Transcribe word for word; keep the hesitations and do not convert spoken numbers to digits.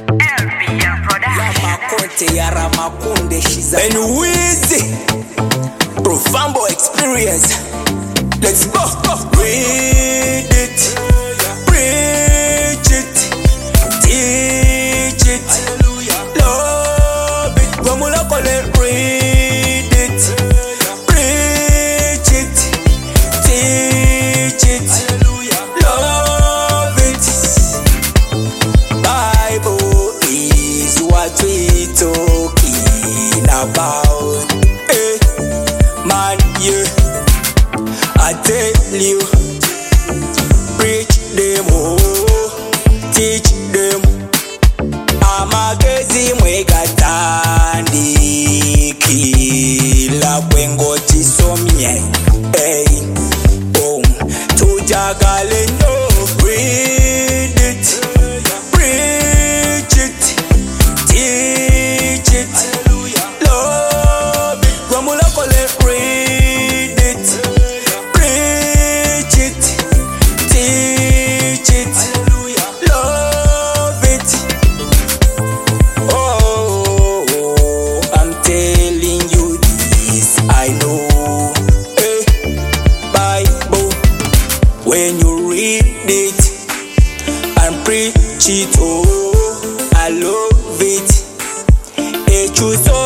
Ben Weezy, Profambo experience. Let's go, go. Read it, preach it, teach it, love it. Wamula kole, read it, preach it, teach it, love it. Bible is what we talking about. Hey, man, yeah. I tell you, preach them, oh, teach them. Amagezi mwegatandi kila kwengo chisomye. Hey, boom, tujagale no. Read it, preach it, teach it, love it. Wamula kole, read it, preach it, teach it, love it. Oh, I'm telling you this, I know. Hey, Bible, when you read it and preach it, oh, I love it. Hey, choose